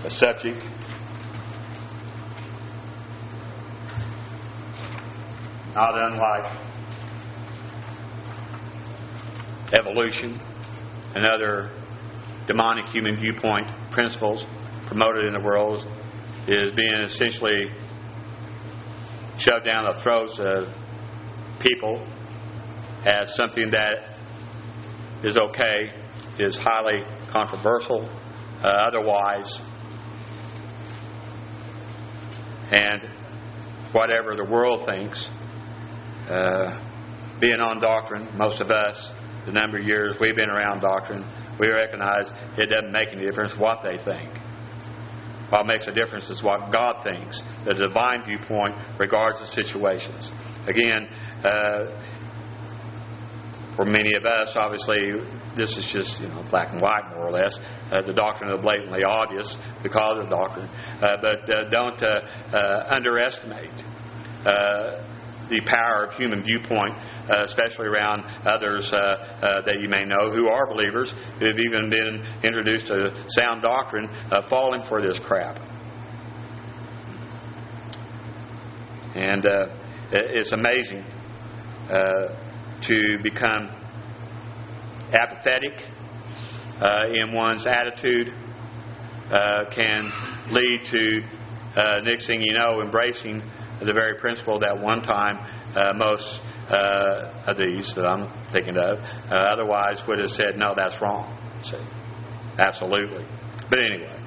a subject not unlike evolution and other demonic human viewpoint principles promoted in the world, is being essentially shoved down the throats of people as something that is okay, is highly controversial, otherwise, and whatever the world thinks. Being on doctrine, most of us, the number of years we've been around doctrine, we recognize it doesn't make any difference what they think. What makes a difference is what God thinks. The divine viewpoint regards the situations. Again, for many of us, obviously, this is just black and white, more or less. The doctrine is blatantly obvious because of doctrine. But don't underestimate the power of human viewpoint, especially around others that you may know who are believers, who have even been introduced to sound doctrine, falling for this crap. And it's amazing to become apathetic in one's attitude can lead to, next thing you know, embracing the very principle that one time most of these that I'm thinking of otherwise would have said, no, that's wrong. See? Absolutely. But anyway,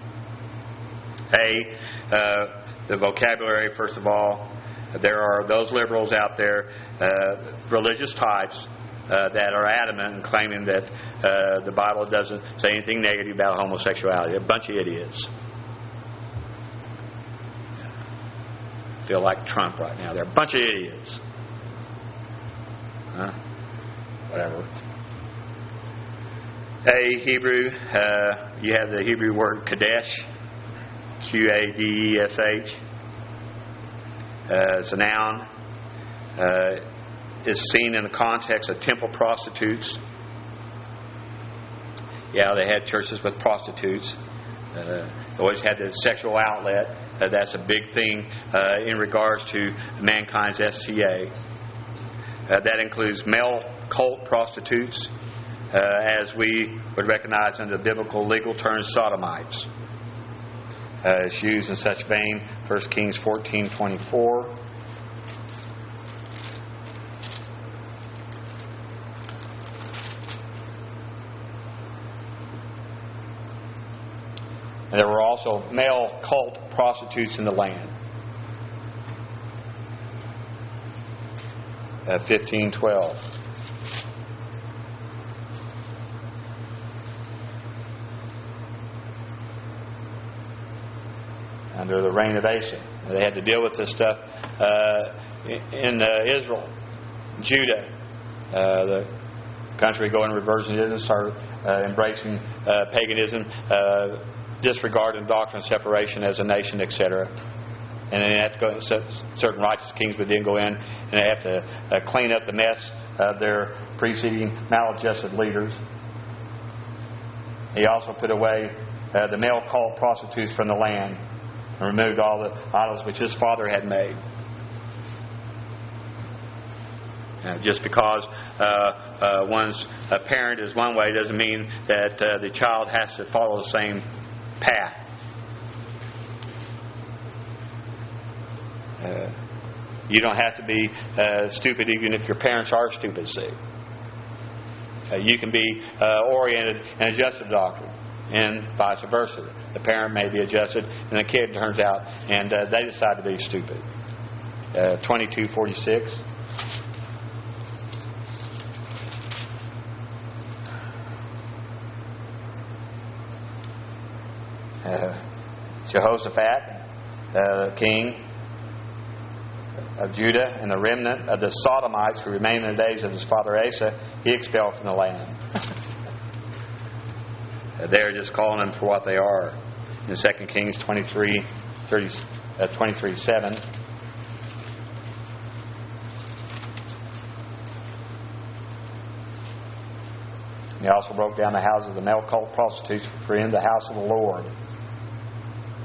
the vocabulary, first of all, there are those liberals out there, religious types, that are adamant in claiming that the Bible doesn't say anything negative about homosexuality. A bunch of idiots. I feel like Trump right now. They're a bunch of idiots. Whatever. Hebrew, you have the Hebrew word Kadesh, Qadesh. It's a noun. Is seen in the context of temple prostitutes. Yeah, they had churches with prostitutes. They always had the sexual outlet. That's a big thing in regards to mankind's STA. That includes male cult prostitutes, as we would recognize under the biblical legal term, sodomites. It's used in such vein, 1 Kings 14:24. And there were also male cult prostitutes in the land. 15:12. Under the reign of Asa. They had to deal with this stuff in Israel, Judah, the country going reversionism, started embracing paganism, disregarding doctrine of separation as a nation, etc. And then they have to go. Certain righteous kings would then go in and they have to clean up the mess of their preceding maladjusted leaders. He also put away the male cult prostitutes from the land and removed all the idols which his father had made. Just because one's parent is one way doesn't mean that the child has to follow the same path. You don't have to be stupid even if your parents are stupid, see. You can be oriented and adjusted to doctrine, and vice versa. The parent may be adjusted and the kid turns out and they decide to be stupid. 22:46. Jehoshaphat, king of Judah, and the remnant of the Sodomites who remained in the days of his father Asa, he expelled from the land. They're just calling them for what they are. In 2 Kings 23:7. He also broke down the houses of the male cult prostitutes for in the house of the Lord.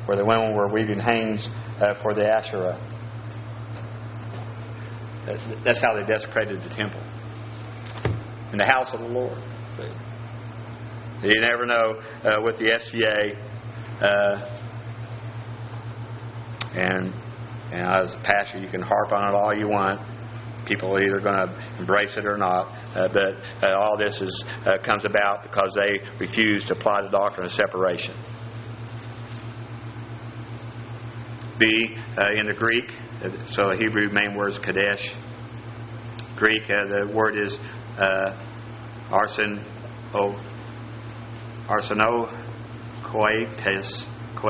where the women were weaving hangings for the Asherah. That's how they desecrated the temple. In the house of the Lord. See? You never know with the SCA. And as a pastor, you can harp on it all you want. People are either going to embrace it or not. But all this comes about because they refuse to apply the doctrine of separation. B, in the Greek, so the Hebrew main word is kadesh. Greek, the word is arsenokoites,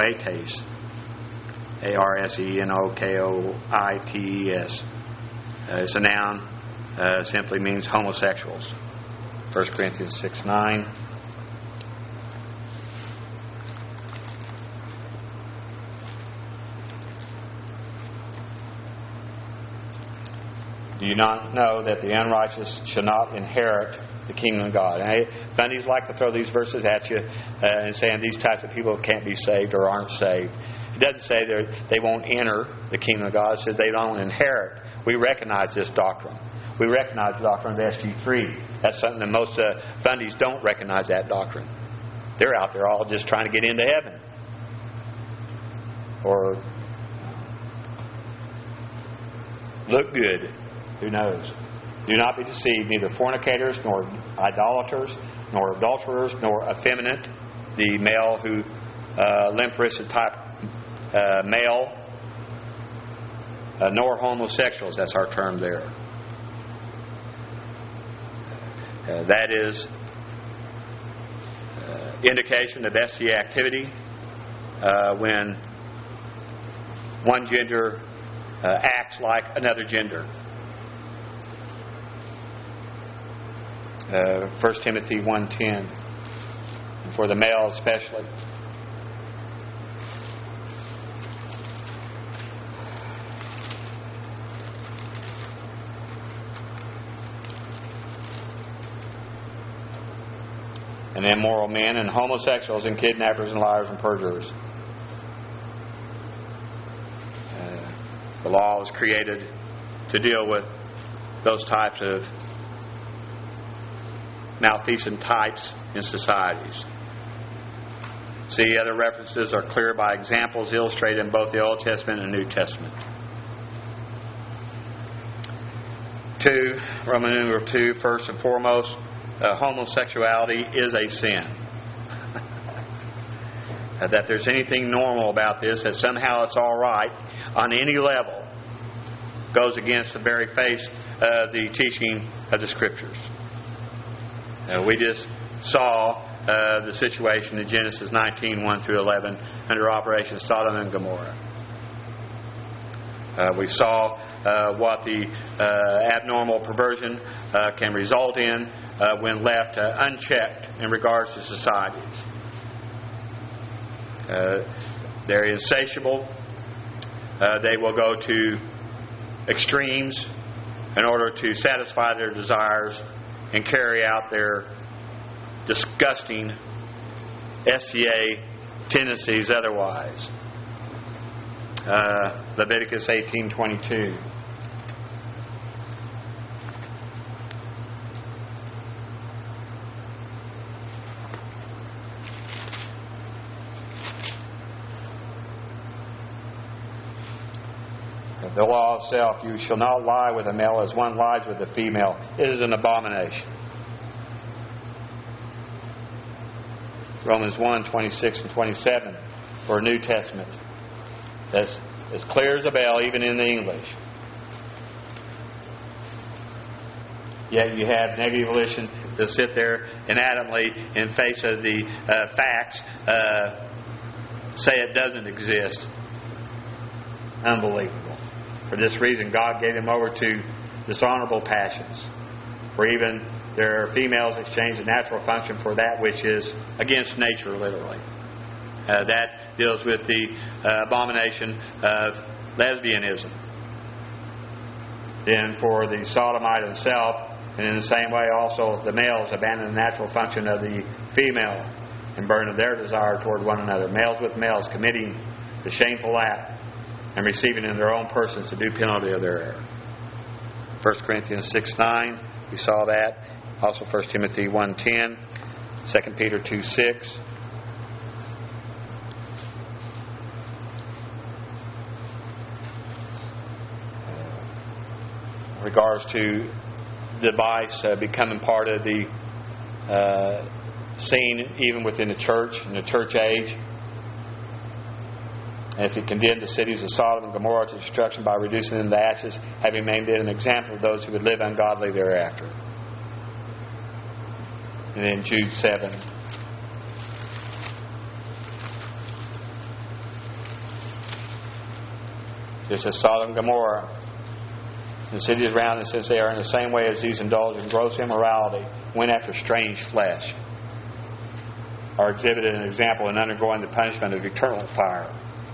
arsenokoites. It's a noun, simply means homosexuals. 1 Corinthians 6:9. Do you not know that the unrighteous shall not inherit the kingdom of God? And Fundies like to throw these verses at you and saying these types of people can't be saved or aren't saved. It doesn't say they won't enter the kingdom of God. It says they don't inherit. We recognize this doctrine. We recognize the doctrine of SG3. That's something that most Fundies don't recognize, that doctrine. They're out there all just trying to get into heaven. Or look good. Who knows? Do not be deceived, neither fornicators, nor idolaters, nor adulterers, nor effeminate, the male who limp-wristed type male, nor homosexuals. That's our term there. That is indication of SCA activity when one gender acts like another gender. 1 Timothy 1:10, and for the male especially. And immoral men and homosexuals and kidnappers and liars and perjurers. The law was created to deal with those types of malfeasant types in societies. See, other references are clear by examples illustrated in both the Old Testament and New Testament. 2, Roman numeral 2, first and foremost, homosexuality is a sin. That there's anything normal about this, that somehow it's all right on any level, goes against the very face of the teaching of the Scriptures. We just saw the situation in Genesis 19:1-11 under Operation Sodom and Gomorrah. We saw what the abnormal perversion can result in when left unchecked in regards to societies. They're insatiable. They will go to extremes in order to satisfy their desires and carry out their disgusting SCA tendencies otherwise. Leviticus 18:22. The law itself, you shall not lie with a male as one lies with a female. It is an abomination. Romans 1:26 and 27 for New Testament. That's as clear as a bell, even in the English. Yet you have negative volition to sit there and adamantly, in face of the facts, say it doesn't exist. Unbelievable. For this reason, God gave them over to dishonorable passions. For even their females exchange the natural function for that which is against nature, literally. That deals with the abomination of lesbianism. Then for the sodomite himself, and in the same way also the males abandon the natural function of the female and burn their desire toward one another. Males with males committing the shameful act, and receiving in their own persons the due penalty of their error. 1 Corinthians 6:9, we saw that. Also 1 Timothy 1:10, 2 Peter 2:6. In regards to the vice becoming part of the scene even within the church, in the church age. And if he condemned the cities of Sodom and Gomorrah to destruction by reducing them to ashes, having made an example of those who would live ungodly thereafter. And then Jude 7. Just as Sodom and Gomorrah, the cities around them, since they are in the same way as these indulge in gross immorality, went after strange flesh, are exhibited an example in undergoing the punishment of eternal fire.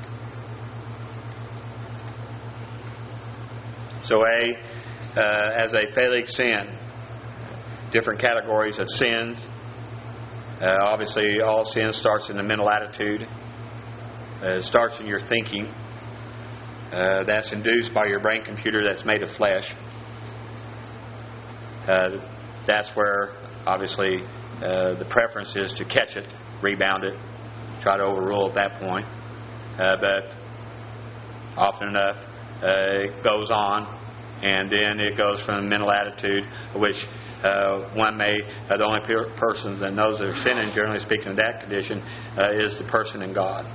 So as a phallic sin, different categories of sins. Obviously, all sin starts in the mental attitude. It starts in your thinking. That's induced by your brain computer that's made of flesh. That's where, obviously, the preference is to catch it, rebound it, try to overrule at that point. But often enough, it goes on, and then it goes from the mental attitude, which one may, the only person that knows they're sinning, generally speaking, in that condition, is the person in God.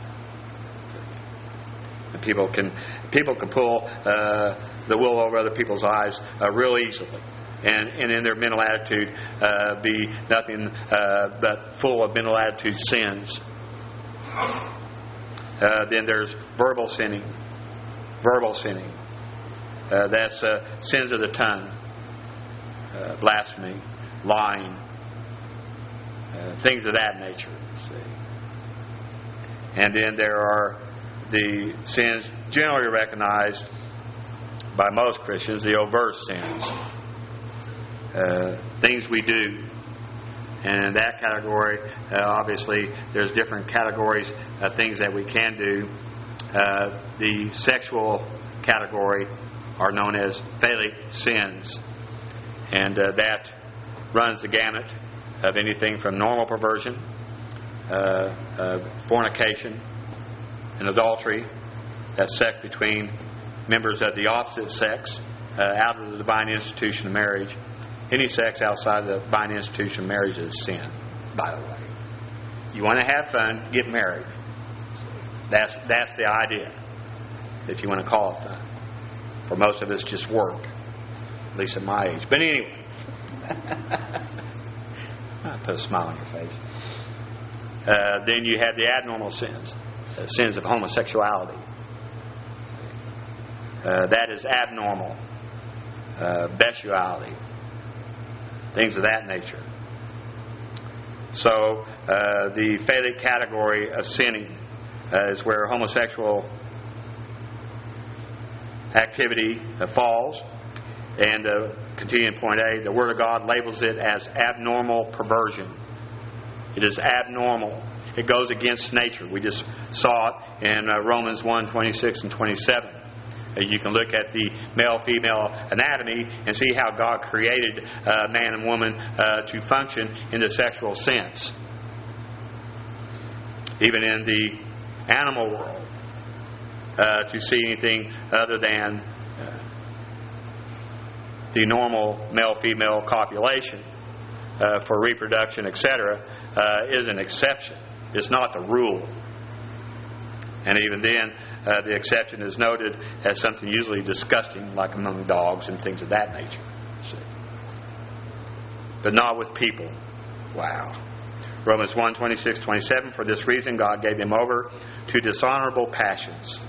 And people can pull the wool over other people's eyes real easily, and in their mental attitude be nothing but full of mental attitude sins. Then there's verbal sinning. That's sins of the tongue, blasphemy, lying, things of that nature. See. And then there are the sins generally recognized by most Christians, the overt sins, things we do. And in that category, obviously, there's different categories of things that we can do. The sexual category are known as phallic sins, and that runs the gamut of anything from normal perversion, fornication, and adultery. That's sex between members of the opposite sex out of the divine institution of marriage. Any sex outside the divine institution of marriage is sin, by the way. You want to have fun, get married. That's the idea, if you want to call it fun. For most of us, just work, at least at my age. But anyway, I'll put a smile on your face. Then you have the abnormal sins, sins of homosexuality. That is abnormal. Bestiality, things of that nature. So the phallic category of sinning is where homosexual activity falls. And continuing point A, the Word of God labels it as abnormal perversion. It is abnormal. It goes against nature. We just saw it in Romans 1:26 and 27. You can look at the male-female anatomy and see how God created man and woman to function in the sexual sense. Even in the animal world, to see anything other than the normal male-female copulation for reproduction, etc., is an exception. It's not the rule. And even then, the exception is noted as something usually disgusting, like among dogs and things of that nature. See? But not with people. Wow. Romans 1:26-27, for this reason God gave them over to dishonorable passions.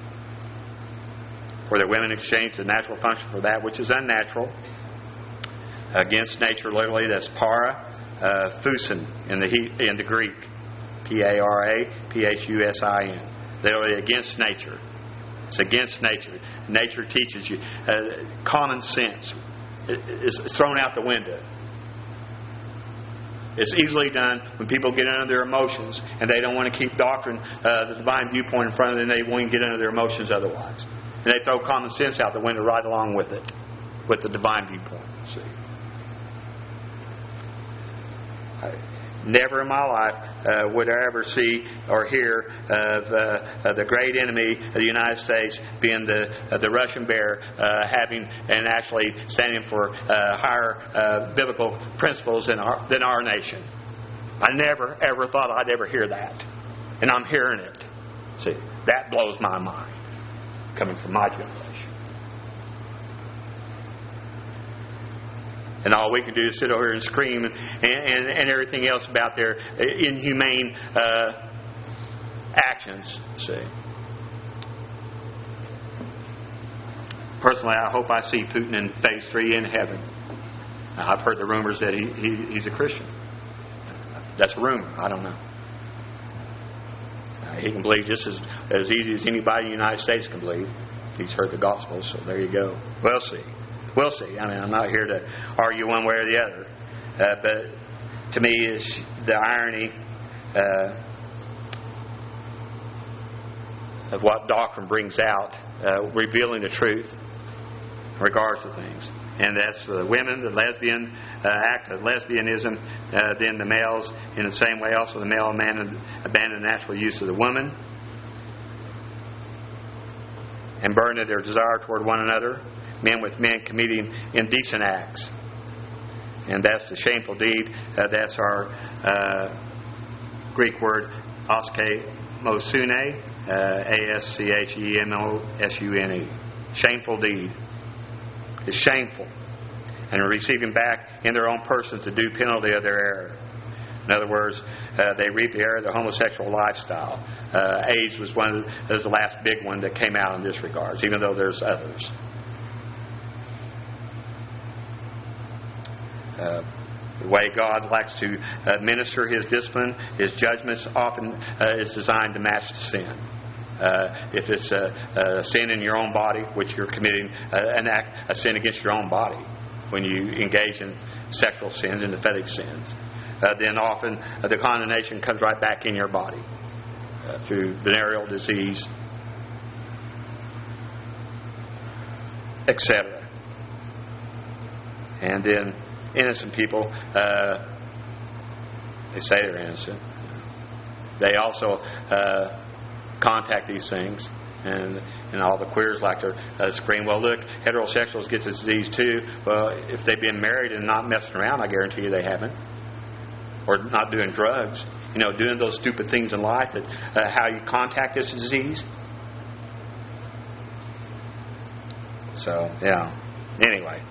For their women exchanged the natural function for that which is unnatural. Against nature, literally, that's para, phusin in the Greek. P-A-R-A-P-H-U-S-I-N. Literally against nature. It's against nature. Nature teaches you. Common sense is thrown out the window. It's easily done when people get under their emotions and they don't want to keep doctrine, the divine viewpoint in front of them. They won't get under their emotions otherwise. And they throw common sense out the window right along with it, with the divine viewpoint. See, never in my life would I ever see or hear of the great enemy of the United States being the Russian bear, having and actually standing for higher biblical principles than our nation. I never ever thought I'd ever hear that, and I'm hearing it. See, that blows my mind, coming from my generation. And all we can do is sit over here and scream and everything else about their inhumane actions. See, personally, I hope I see Putin in phase 3 in heaven. Now, I've heard the rumors that he's a Christian. That's a rumor. I don't know. He can believe just as easy as anybody in the United States can believe. He's heard the gospel, so there you go. We'll see. We'll see. I mean, I'm not here to argue one way or the other. But to me, is the irony of what doctrine brings out, revealing the truth in regards to things. And that's the women, the lesbian act of lesbianism, then the males in the same way. Also, the male and man abandon the natural use of the woman and burn their desire toward one another. Men with men committing indecent acts. And that's the shameful deed. That's our Greek word aschemosune, aschemosune. Shameful deed. It's shameful. And receiving back in their own persons the due penalty of their error. In other words, they reap the error of their homosexual lifestyle. AIDS was the last big one that came out in this regards, even though there's others. The way God likes to administer His discipline, His judgments often is designed to match the sin. If it's a sin in your own body, which you're committing a sin against your own body when you engage in sexual sins and prophetic sins, then often the condemnation comes right back in your body through venereal disease, etc. And then innocent people, they say they're innocent. They also contact these things, and all the queers like to scream, well, look, heterosexuals get this disease too. Well, if they've been married and not messing around, I guarantee you they haven't. Or not doing drugs. Doing those stupid things in life, that how you contact this disease. So, yeah. Anyway.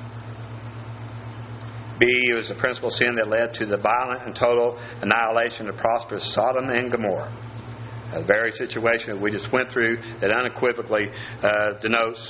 B was the principal sin that led to the violent and total annihilation of prosperous Sodom and Gomorrah. The very situation that we just went through that unequivocally denotes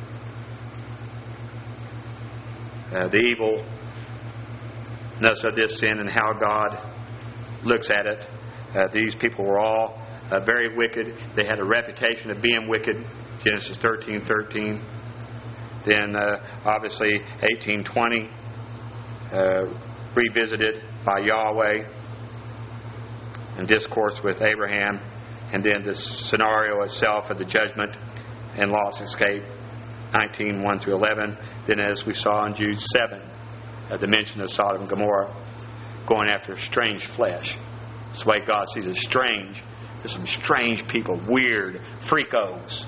the evilness of this sin and how God looks at it. These people were all very wicked. They had a reputation of being wicked. Genesis 13:13. Then obviously 18:20. Revisited by Yahweh and discourse with Abraham, and then the scenario itself of the judgment and Lot's escape, 19:1-11. Then, as we saw in Jude 7, the mention of Sodom and Gomorrah going after strange flesh. It's the way God sees it, strange. There's some strange people, weird, freakos.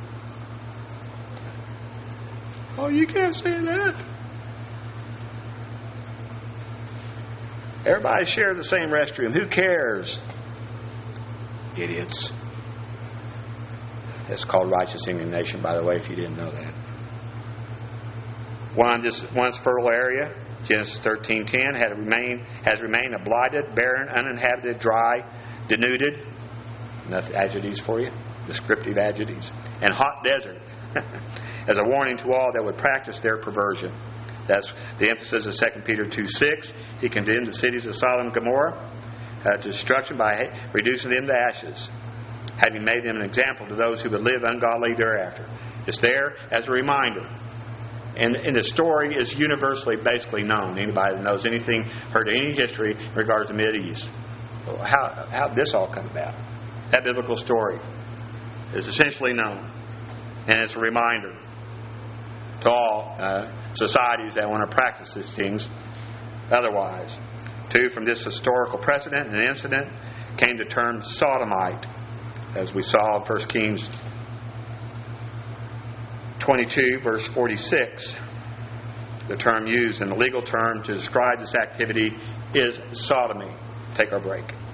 Oh, you can't say that. Everybody shares the same restroom. Who cares? Idiots. It's called righteous indignation, by the way, if you didn't know that. Once fertile area, Genesis 13:10, has remained a blighted, barren, uninhabited, dry, denuded. Enough adjectives for you. Descriptive adjectives. And hot desert. As a warning to all that would practice their perversion. That's the emphasis of 2 Peter 2:6. He condemned the cities of Sodom and Gomorrah to destruction by reducing them to ashes, having made them an example to those who would live ungodly thereafter. It's there as a reminder And the story is universally basically known. Anybody that knows anything, heard any history in regards to the Mideast. How did this all come about? That biblical story is essentially known. And it's a reminder to all societies that want to practice these things otherwise. 2, from this historical precedent and incident came the term sodomite, as we saw in 1 Kings 22, verse 46. The term used in the legal term to describe this activity is sodomy. Take our break.